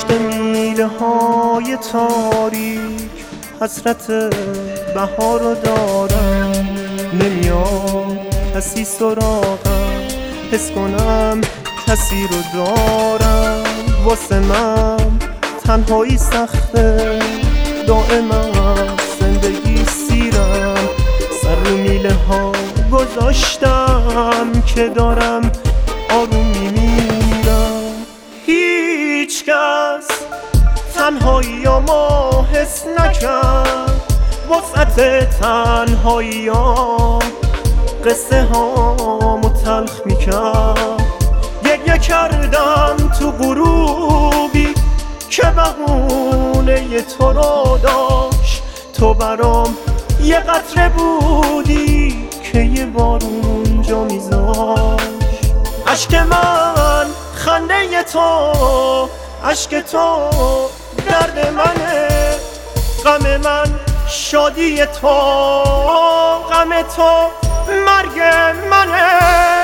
پشت میله های تاریک حسرت بهار رو دارم، نمیاد کسی سراغم، حس کنم کسی رو دارم. واسه من تنهایی سخته، دائما زندگی سیرم، سر رو میله ها گذاشتم که دارم آروم میمیرم. هیچ کس تنهایی ما حس نکرد، وسعت تنهایی قصه هامو تلخ میکرد. گریه کردم تو غروبی که بهونه تو رو داشت، تو برام یه قطره بودی که یه بارون اونجا میذاشت. عشق من خنده تو، عشق تو درد منه، غم من شادی تو، غم تو مرگ منه.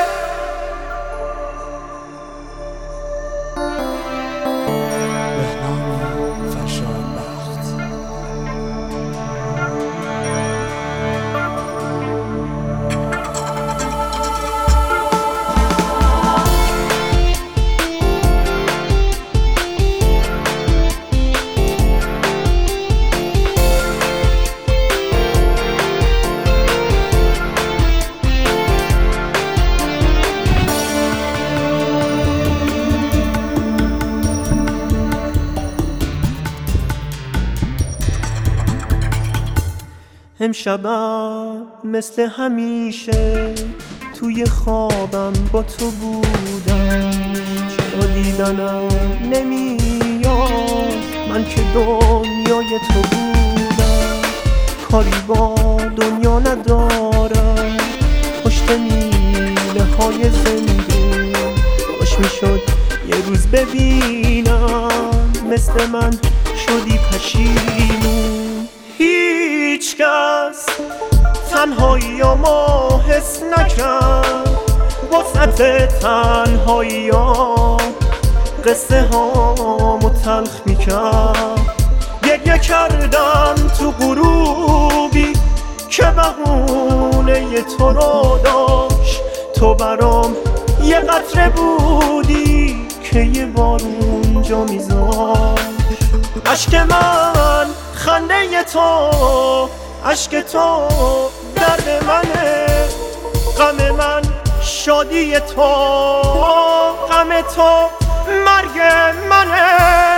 امشبم مثل همیشه توی خوابم با تو بودم، چرا دیدنم نمیاد، من که دنیای تو بودم. کاری با دنیا ندارم، پشت میله های زندگی کاش میشد یه روز ببینم مثل من شدی پشیمون. هیچ کس تنهایی ما حس نکرد، وسعت تنهایی قصه هامو تلخ میکرد. گریه کردم تو غروبی که بهونه تو رو داشت، تو برام یه قطره بودی که یه بار اونجا میذاشت. عشق من خنده تو، عشق تو درد منه، غم من شادی تو، غم تو مرگ منه.